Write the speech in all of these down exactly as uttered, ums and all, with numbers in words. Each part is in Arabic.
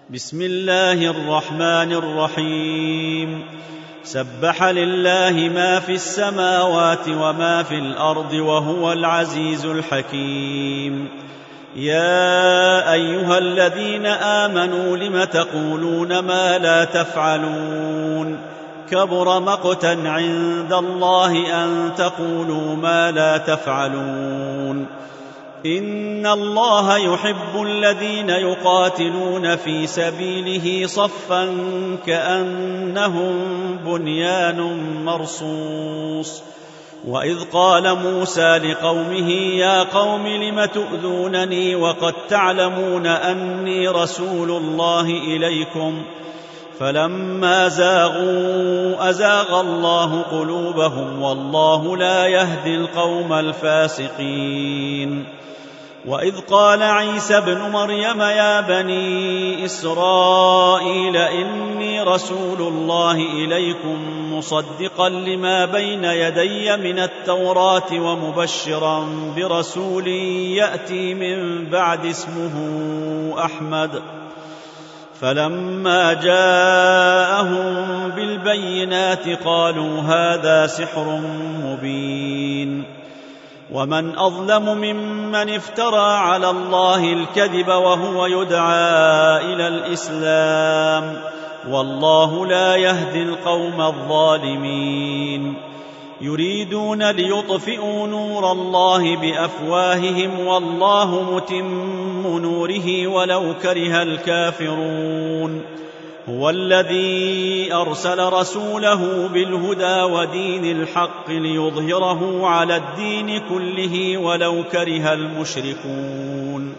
بسم الله الرحمن الرحيم. سبح لله ما في السماوات وما في الأرض وهو العزيز الحكيم. يا أيها الذين آمنوا لم تقولون ما لا تفعلون؟ كبر مقتا عند الله أن تقولوا ما لا تفعلون. إن الله يحب الذين يقاتلون في سبيله صفا كأنهم بنيان مرصوص. وإذ قال موسى لقومه يا قوم لم تؤذونني وقد تعلمون أني رسول الله إليكم؟ فلما زاغوا أزاغ الله قلوبهم والله لا يهدي القوم الفاسقين. وإذ قال عيسى ابن مريم يا بني إسرائيل إني رسول الله إليكم مصدقا لما بين يدي من التوراة ومبشرا برسول يأتي من بعد اسمه أحمد. فلما جاءهم بالبينات قالوا هذا سحر مبين. ومن أظلم ممن افترى على الله الكذب وهو يدعى إلى الإسلام والله لا يهدي القوم الظالمين. يريدون ليطفئوا نور الله بأفواههم والله متم نوره ولو كره الكافرون. هو الذي أرسل رسوله بالهدى ودين الحق ليظهره على الدين كله ولو كره المشركون.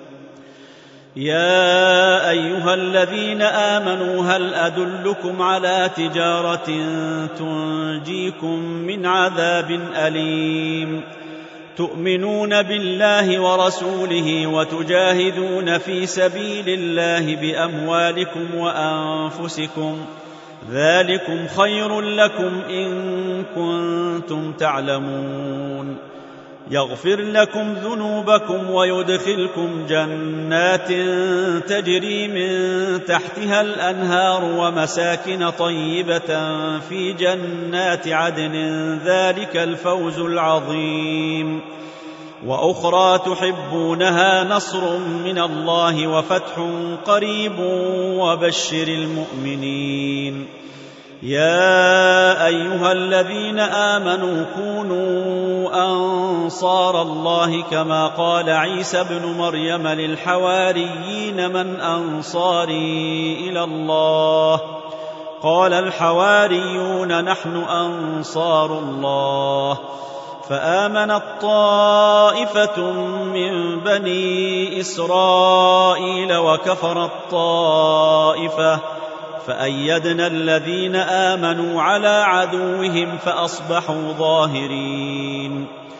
يا أيها الذين آمنوا هل أدلكم على تجارة تنجيكم من عذاب أليم؟ تؤمنون بالله ورسوله وتجاهدون في سبيل الله بأموالكم وأنفسكم ذلكم خير لكم إن كنتم تعلمون. يغفر لكم ذنوبكم ويدخلكم جنات تجري من تحتها الأنهار ومساكن طيبة في جنات عدن ذلك الفوز العظيم. وأخرى تحبونها نصر من الله وفتح قريب وبشر المؤمنين. يا أيها الذين آمنوا كونوا أنصار الله كما قال عيسى ابن مريم للحواريين من أنصاري إلى الله؟ قال الحواريون نحن أنصار الله. فآمنت طائفة من بني إسرائيل وكفرت طائفة فأيدنا الذين آمنوا على عدوهم فأصبحوا ظاهرين.